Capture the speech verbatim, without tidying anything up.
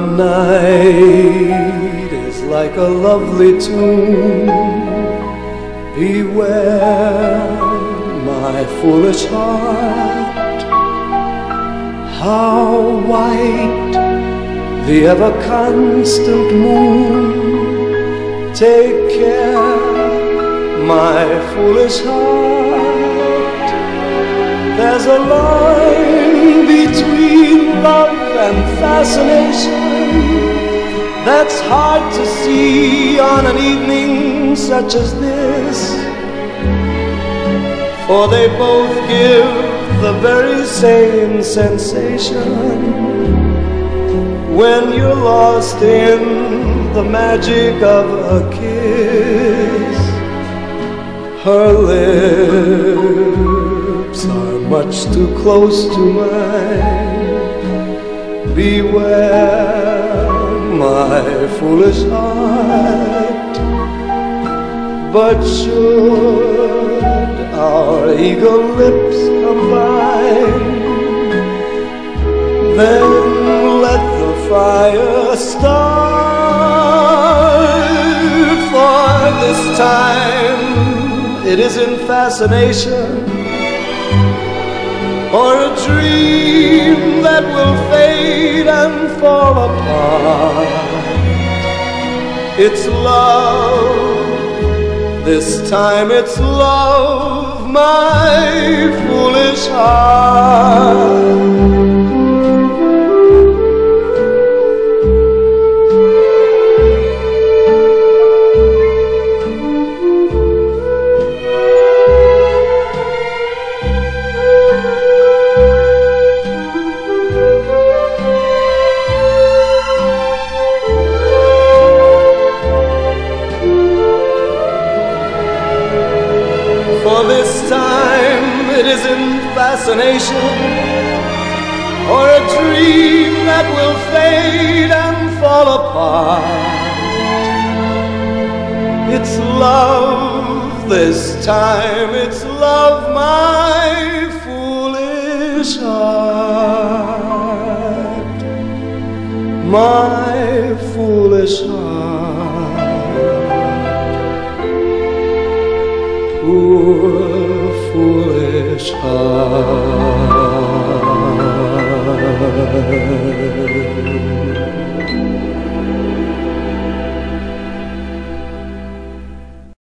night is like a lovely tune. Beware, my foolish heart, how white the ever-constant moon. Take care, my foolish heart, there's a line between love and fascination that's hard to see on an evening such as this, for they both give the very same sensation when you're lost in the magic of a kiss. Her lips are much too close to mine. Beware, my foolish heart, but should our eager lips combine, then let the fire start. For this time it isn't fascination or a dream that will fade and fall apart. It's love, this time it's love, my foolish heart. For this time it isn't fascination or a dream that will fade and fall apart. It's love, this time it's love, my foolish heart, my foolish heart, poor foolish heart.